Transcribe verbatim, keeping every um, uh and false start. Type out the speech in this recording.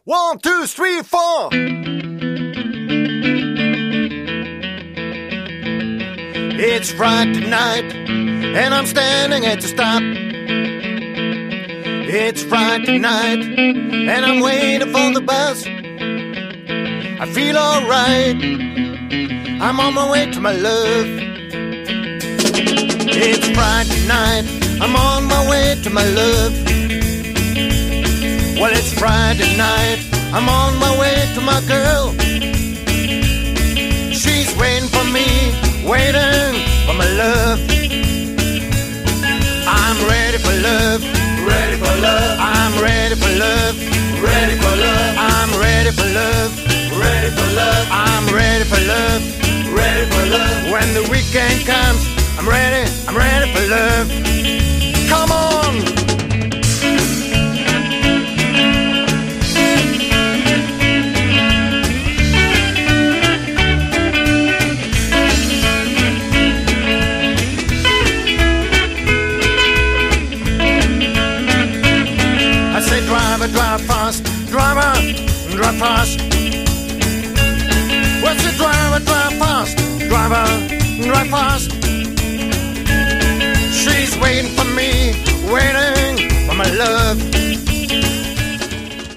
One, two, three, four. It's Friday night, and I'm standing at the stop. It's Friday night, and I'm waiting for the bus. I feel alright, I'm on my way to my love. It's Friday night, I'm on my way to my love. Well, it's Friday night, I'm on my way to my girl. She's waiting for me, waiting for my love. I'm ready for love, ready for love. I'm ready for love, ready for love. I'm ready for love, ready for love. I'm ready for love, ready for love. When the weekend comes, I'm ready, I'm ready for love. Come on! I say driver, drive fast, driver, drive fast. What's the driver, drive fast, driver, drive fast. She's waiting for me, waiting